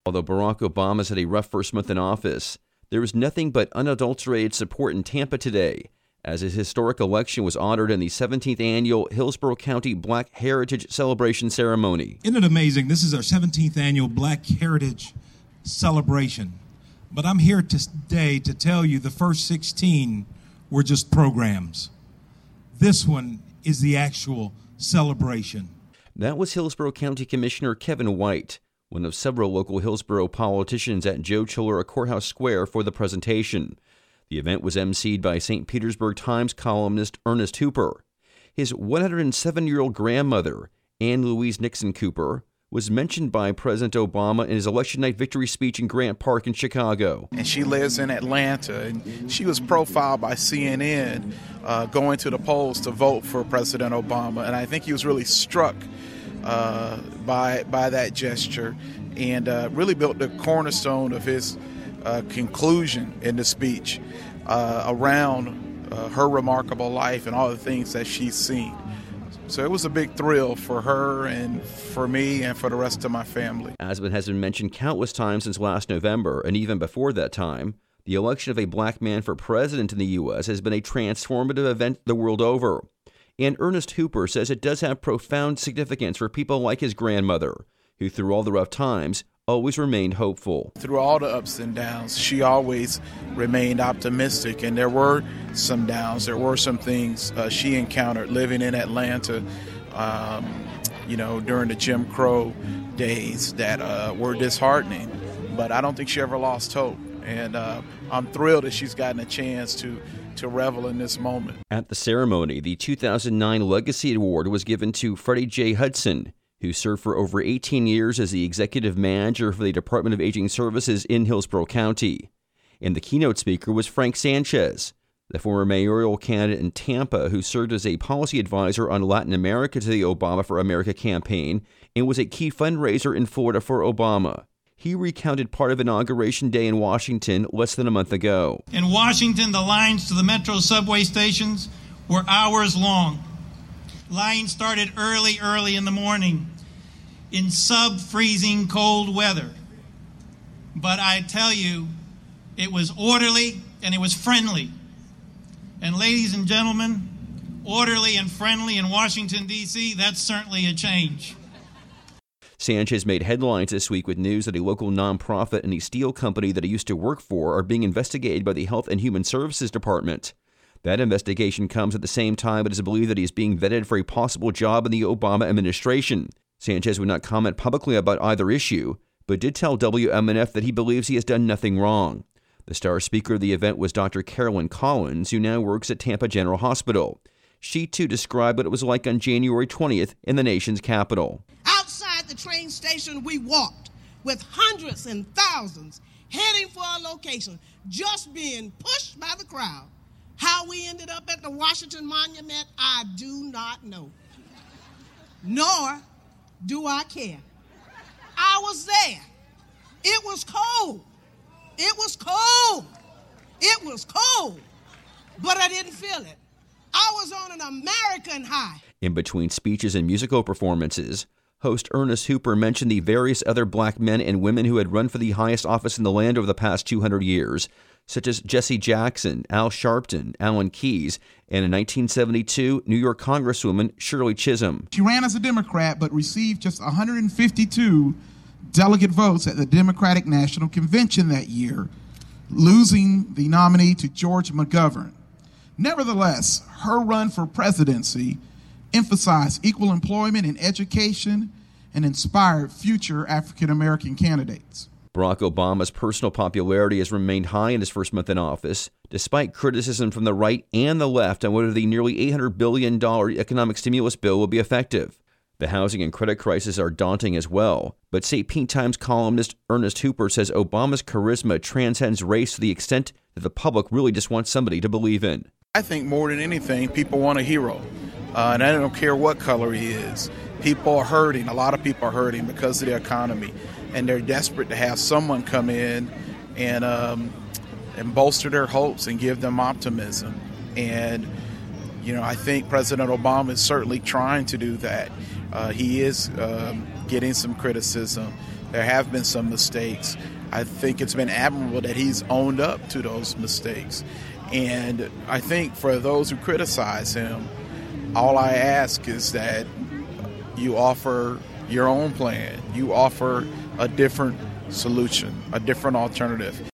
Although Barack Obama's had a rough first month in office, there was nothing but unadulterated support in Tampa today, as his historic election was honored in the 17th annual Hillsborough County Black Heritage Celebration Ceremony. Isn't it amazing? This is our 17th annual Black Heritage Celebration. But I'm here today to tell you the first 16 were just programs. This one is the actual celebration. That was Hillsborough County Commissioner Kevin White, one of several local Hillsborough politicians at Joe Chillera Courthouse Square for the presentation. The event was emceed by St. Petersburg Times columnist Ernest Hooper. His 107-year-old grandmother, Ann Louise Nixon Cooper, was mentioned by President Obama in his election night victory speech in Grant Park in Chicago. And she lives in Atlanta, and she was profiled by CNN going to the polls to vote for President Obama. And I think he was really struck by that gesture and really built the cornerstone of his conclusion in the speech around her remarkable life and all the things that she's seen. So it was a big thrill for her and for me and for the rest of my family. As has been mentioned countless times since last November, and even before that time, the election of a black man for president in the U.S. has been a transformative event the world over. And Ernest Hooper says it does have profound significance for people like his grandmother, who through all the rough times always remained hopeful. Through all the ups and downs, she always remained optimistic, and there were some downs. There were some things she encountered living in Atlanta, during the Jim Crow days that were disheartening. But I don't think she ever lost hope, and I'm thrilled that she's gotten a chance to revel in this moment. At the ceremony, the 2009 Legacy Award was given to Freddie J. Hudson, who served for over 18 years as the executive manager for the Department of Aging Services in Hillsborough County. And the keynote speaker was Frank Sanchez, the former mayoral candidate in Tampa who served as a policy advisor on Latin America to the Obama for America campaign and was a key fundraiser in Florida for Obama. He recounted part of Inauguration Day in Washington less than a month ago. In Washington, the lines to the metro subway stations were hours long. Lines started early in the morning in sub-freezing cold weather. But I tell you, it was orderly and it was friendly. And ladies and gentlemen, orderly and friendly in Washington, D.C., that's certainly a change. Sanchez made headlines this week with news that a local nonprofit and a steel company that he used to work for are being investigated by the Health and Human Services Department. That investigation comes at the same time it is believed that he is being vetted for a possible job in the Obama administration. Sanchez would not comment publicly about either issue, but did tell WMNF that he believes he has done nothing wrong. The star speaker of the event was Dr. Carolyn Collins, who now works at Tampa General Hospital. She, too, described what it was like on January 20th in the nation's capital. Outside the train station, we walked with hundreds and thousands heading for our location, just being pushed by the crowd. How we ended up at the Washington Monument, I do not know. Nor do I care. I was there. It was cold. It was cold. It was cold. But I didn't feel it. I was on an American high. In between speeches and musical performances, host Ernest Hooper mentioned the various other black men and women who had run for the highest office in the land over the past 200 years, such as Jesse Jackson, Al Sharpton, Alan Keyes, and in 1972, New York Congresswoman Shirley Chisholm. She ran as a Democrat but received just 152 delegate votes at the Democratic National Convention that year, losing the nominee to George McGovern. Nevertheless, her run for presidency emphasized equal employment and education and inspired future African-American candidates. Barack Obama's personal popularity has remained high in his first month in office, despite criticism from the right and the left on whether the nearly $800 billion economic stimulus bill will be effective. The housing and credit crisis are daunting as well, but St. Pete Times columnist Ernest Hooper says Obama's charisma transcends race to the extent that the public really just wants somebody to believe in. I think more than anything, people want a hero, and I don't care what color he is. People are hurting. A lot of people are hurting because of the economy, and they're desperate to have someone come in and bolster their hopes and give them optimism. And, I think President Obama is certainly trying to do that. He is getting some criticism. There have been some mistakes. I think it's been admirable that he's owned up to those mistakes. And I think for those who criticize him, all I ask is that you offer your own plan. You offer a different solution, a different alternative.